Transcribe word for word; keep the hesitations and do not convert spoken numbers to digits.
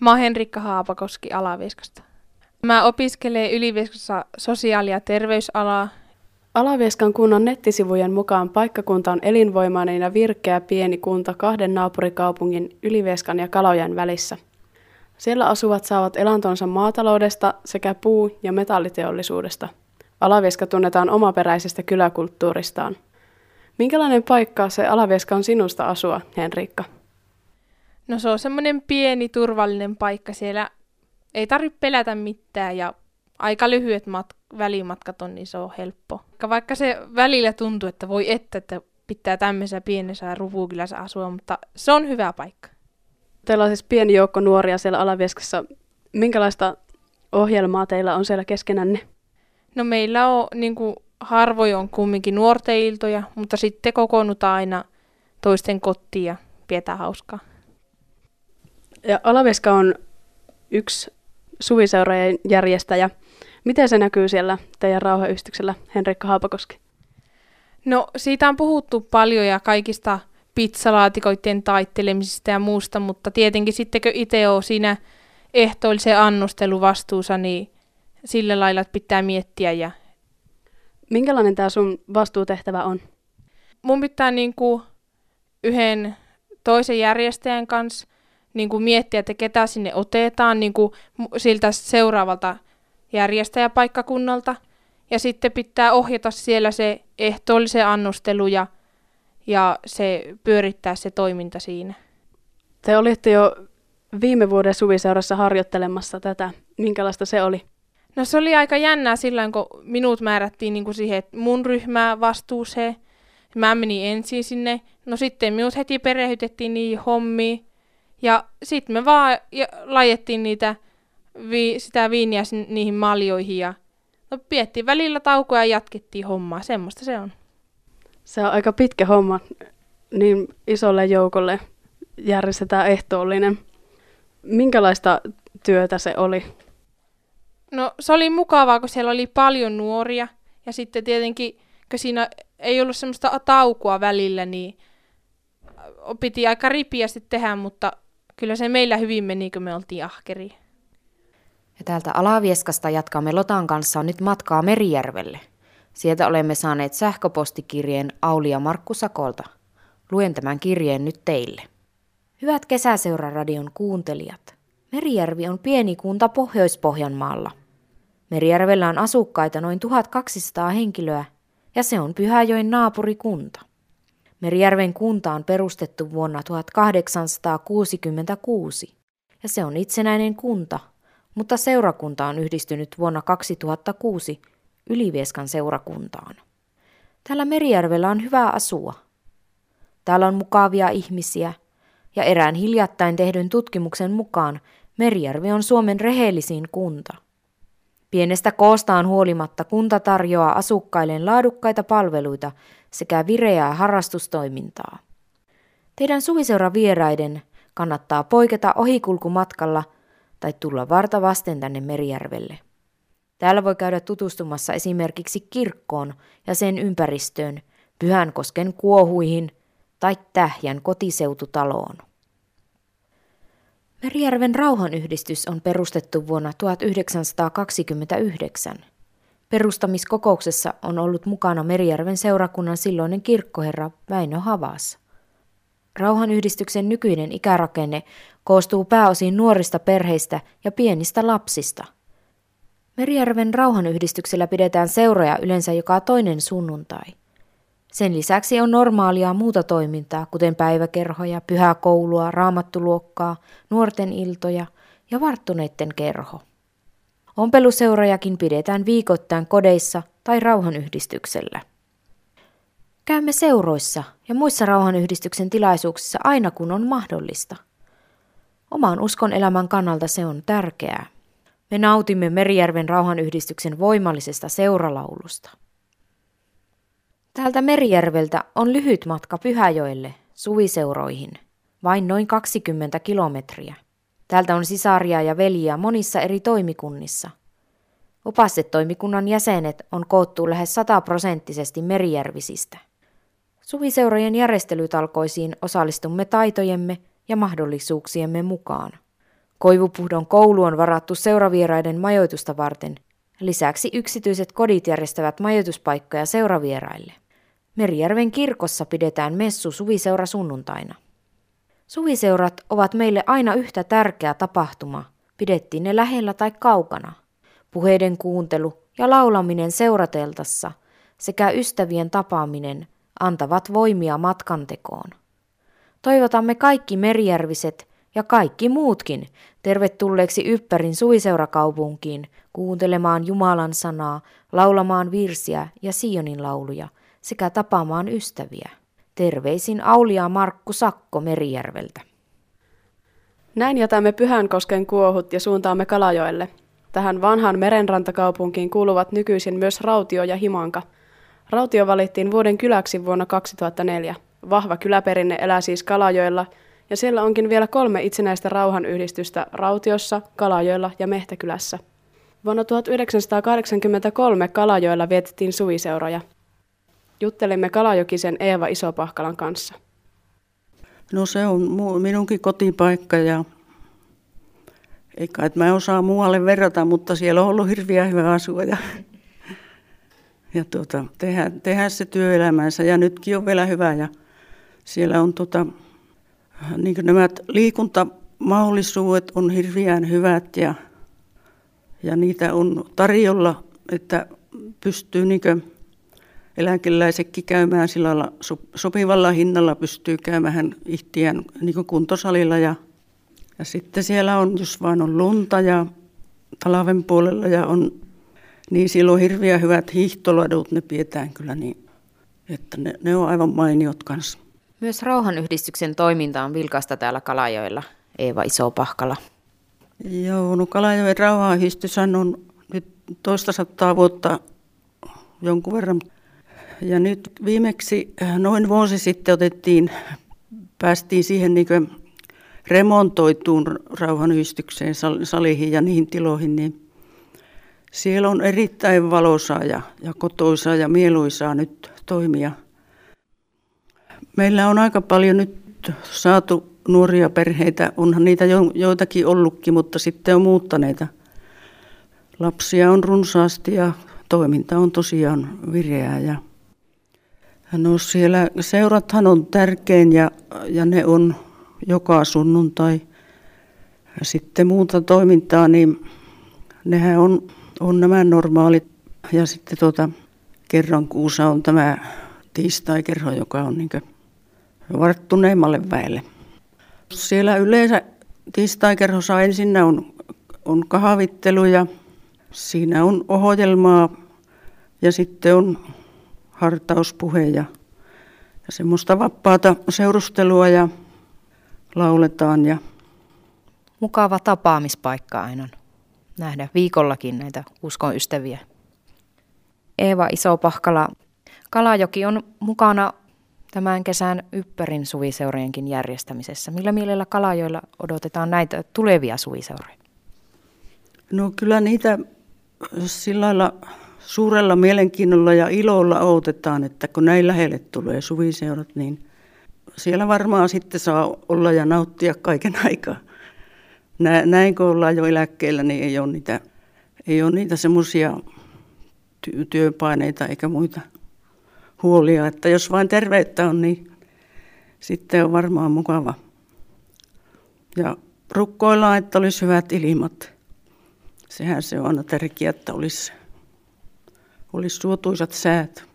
Mä oon Henrikka Haapakoski Alavieskasta. Mä opiskelen Ylivieskassa sosiaali- ja terveysalaa. Alavieskan kunnan nettisivujen mukaan paikkakunta on elinvoimainen ja virkeä pieni kunta kahden naapurikaupungin Ylivieskan ja Kalojan välissä. Siellä asuvat saavat elantonsa maataloudesta sekä puu- ja metalliteollisuudesta. Alavieska tunnetaan omaperäisestä kyläkulttuuristaan. Minkälainen paikka se Alavieska on sinusta asua, Henrikka? No se on semmoinen pieni turvallinen paikka. Siellä ei tarvitse pelätä mitään ja aika lyhyet mat- välimatkat on, niin se on helppo. Vaikka se välillä tuntuu, että voi että, että pitää tämmöisessä pienessä rupukylässä asua, mutta se on hyvä paikka. Teillä on siis pieni joukko nuoria siellä Alavieskassa. Minkälaista ohjelmaa teillä on siellä keskenänne? No meillä on niin kuin, harvoin on kumminkin nuorten iltoja, mutta sitten kokoonnutaan aina toisten kotiin ja pidetään hauskaa. Ja Alavieska on yksi suviseurojen järjestäjä. Miten se näkyy siellä teidän rauhanyhdistyksellä, Henrikka Haapakoski? No siitä on puhuttu paljon ja kaikista pizzalaatikoiden taittelemisista ja muusta, mutta tietenkin sitten kun itse on siinä ehtoollisen annosteluvastuussa, niin sillä lailla että pitää miettiä. Ja minkälainen tämä sun vastuutehtävä on? Mun pitää niinku yhden toisen järjestäjän kanssa niinku miettiä, että ketä sinne otetaan niinku siltä seuraavalta järjestäjäpaikkakunnalta. Ja sitten pitää ohjata siellä se ehtoollisen annostelu ja, ja se pyörittää se toiminta siinä. Te olitte jo viime vuoden suviseurassa harjoittelemassa tätä. Minkälaista se oli? No se oli aika jännää silloin, kun minut määrättiin niin kuin siihen, että mun ryhmää vastuuseen. Mä menin ensin sinne. No sitten minut heti perehdytettiin niihin hommiin. Ja sitten me vaan laitettiin niitä, vi, sitä viiniä niihin maljoihin. Ja no piettiin välillä taukoa ja jatkettiin hommaa. Semmoista se on. Se on aika pitkä homma. Niin isolle joukolle järjestetään ehtoollinen. Minkälaista työtä se oli? No se oli mukavaa, kun siellä oli paljon nuoria. Ja sitten tietenkin, kun siinä ei ollut semmoista taukoa välillä, niin piti aika ripiästi tehdä, mutta kyllä se meillä hyvin meni, kun me oltiin ahkeria. Ja täältä Alavieskasta jatkamme Lotan kanssa nyt matkaa Merijärvelle. Sieltä olemme saaneet sähköpostikirjeen Auli ja Markku Sakolta. Luen tämän kirjeen nyt teille. Hyvät Kesäseura-radion kuuntelijat. Merijärvi on pieni kunta Pohjois-Pohjanmaalla. Merijärvellä on asukkaita noin tuhatkaksisataa henkilöä ja se on Pyhäjoen naapurikunta. Merijärven kunta on perustettu vuonna tuhatkahdeksansataakuusikymmentäkuusi ja se on itsenäinen kunta, mutta seurakunta on yhdistynyt vuonna kaksituhattakuusi Ylivieskan seurakuntaan. Täällä Merijärvellä on hyvä asua. Täällä on mukavia ihmisiä ja erään hiljattain tehdyn tutkimuksen mukaan Merijärvi on Suomen rehellisin kunta. Pienestä koostaan huolimatta kunta tarjoaa asukkailleen laadukkaita palveluita sekä vireää harrastustoimintaa. Teidän suviseura vieraiden kannattaa poiketa ohikulkumatkalla tai tulla varta vasten tänne Merijärvelle. Täällä voi käydä tutustumassa esimerkiksi kirkkoon ja sen ympäristöön, Pyhänkosken kuohuihin tai Tähjän kotiseututaloon. Merijärven rauhanyhdistys on perustettu vuonna tuhatyhdeksänsataakaksikymmentäyhdeksän. Perustamiskokouksessa on ollut mukana Merijärven seurakunnan silloinen kirkkoherra Väinö Havas. Rauhanyhdistyksen nykyinen ikärakenne koostuu pääosin nuorista perheistä ja pienistä lapsista. Merijärven rauhanyhdistyksellä pidetään seuroja yleensä joka toinen sunnuntai. Sen lisäksi on normaalia muuta toimintaa, kuten päiväkerhoja, pyhäkoulua, raamattuluokkaa, nuorten iltoja ja varttuneiden kerho. Ompeluseurojakin pidetään viikoittain kodeissa tai rauhanyhdistyksellä. Käymme seuroissa ja muissa rauhanyhdistyksen tilaisuuksissa aina kun on mahdollista. Oman uskon elämän kannalta se on tärkeää. Me nautimme Merijärven rauhanyhdistyksen voimallisesta seuralaulusta. Täältä Merijärveltä on lyhyt matka Pyhäjoelle, suviseuroihin, vain noin kaksikymmentä kilometriä. Täältä on sisaria ja veljiä monissa eri toimikunnissa. Opastetoimikunnan jäsenet on koottu lähes sataprosenttisesti merijärvisistä. Suviseurojen järjestelytalkoisiin osallistumme taitojemme ja mahdollisuuksiemme mukaan. Koivupuhdon koulu on varattu seuravieraiden majoitusta varten. Lisäksi yksityiset kodit järjestävät majoituspaikkoja seuravieraille. Merijärven kirkossa pidetään messu suviseura sunnuntaina. Suviseurat ovat meille aina yhtä tärkeä tapahtuma, pidettiin ne lähellä tai kaukana. Puheiden kuuntelu ja laulaminen seurateltassa sekä ystävien tapaaminen antavat voimia matkantekoon. Toivotamme kaikki merijärviset ja kaikki muutkin tervetulleeksi Yppärin suviseurakaupunkiin kuuntelemaan Jumalan sanaa, laulamaan virsiä ja Sionin lauluja sekä tapaamaan ystäviä. Terveisin Aulia Markku Sakko Merijärveltä. Näin jätämme Pyhänkosken kuohut ja suuntaamme Kalajoelle. Tähän vanhaan merenrantakaupunkiin kuuluvat nykyisin myös Rautio ja Himanka. Rautio valittiin vuoden kyläksi vuonna kaksituhattaneljä. Vahva kyläperinne elää siis Kalajoella, ja siellä onkin vielä kolme itsenäistä rauhanyhdistystä Rautiossa, Kalajoella ja Mehtäkylässä. Vuonna tuhatyhdeksänsataakahdeksankymmentäkolme Kalajoella vietettiin suviseuroja. Juttelimme Kalajokisen Eeva Isopahkalan kanssa. No se on minunkin kotipaikka ja eikä että mä osaa muualle verrata, mutta siellä on ollut hirveän hyvä asua ja, ja tuota, tehdä, tehdä se työelämänsä ja nytkin on vielä hyvä ja siellä on tuota, niin kuin nämä liikuntamahdollisuudet on hirveän hyvät ja, ja niitä on tarjolla, että pystyy niin kuin eläkeläisetkin käymään sillä lailla sopivalla hinnalla, pystyy käymään ihtiään niin kuin kuntosalilla ja, ja sitten siellä on, jos vaan on lunta ja talven puolella ja on, niin siellä on hirveän hyvät hiihtoladut, ne pidetään kyllä niin, että ne, ne on aivan mainiot kanssa. Myös rauhanyhdistyksen toiminta on vilkasta täällä Kalajoella, Eeva Isopahkala. Joo, no Kalajoen rauhanyhdistys on nyt toista sataa vuotta jonkun verran. Ja nyt viimeksi noin vuosi sitten otettiin, päästiin siihen niin kuin remontoituun rauhanyhdistykseen saliin ja niihin tiloihin, niin siellä on erittäin valoisaa ja, ja kotoisaa ja mieluisaa nyt toimia. Meillä on aika paljon nyt saatu nuoria perheitä, onhan niitä jo, joitakin ollutkin, mutta sitten on muuttaneita. Lapsia on runsaasti ja toiminta on tosiaan vireää. Ja no siellä seurathan on tärkein ja, ja ne on joka sunnuntai. Ja sitten muuta toimintaa, niin nehän on, on nämä normaalit. Ja sitten tuota, kerran kuussa on tämä tiistai-kerho, joka on niin kuin varttuneemmalle väelle. Siellä yleensä tiistai-kerhossa ensinnä on, on kahvittelu ja siinä on ohjelmaa ja sitten on hartauspuhe ja, ja semmoista vapaata seurustelua ja lauletaan. Ja mukava tapaamispaikka aina nähdä viikollakin näitä uskon ystäviä. Eeva Isopahkala, Kalajoki on mukana tämän kesän Yppärin suviseurojenkin järjestämisessä. Millä mielellä Kalajoilla odotetaan näitä tulevia suviseuroja? No kyllä niitä sillä lailla suurella mielenkiinnolla ja ilolla odotetaan, että kun näin lähelle tulee suviseurat, niin siellä varmaan sitten saa olla ja nauttia kaiken aikaa. Näin kun ollaan jo eläkkeellä, niin ei ole niitä, ei ole niitä semmoisia ty- työpaineita eikä muita huolia. Että jos vain terveyttä on, niin sitten on varmaan mukava. Ja rukkoillaan, että olisi hyvät ilmat. Sehän se on aina tärkeää, että olisi, olisi suotuisat säät.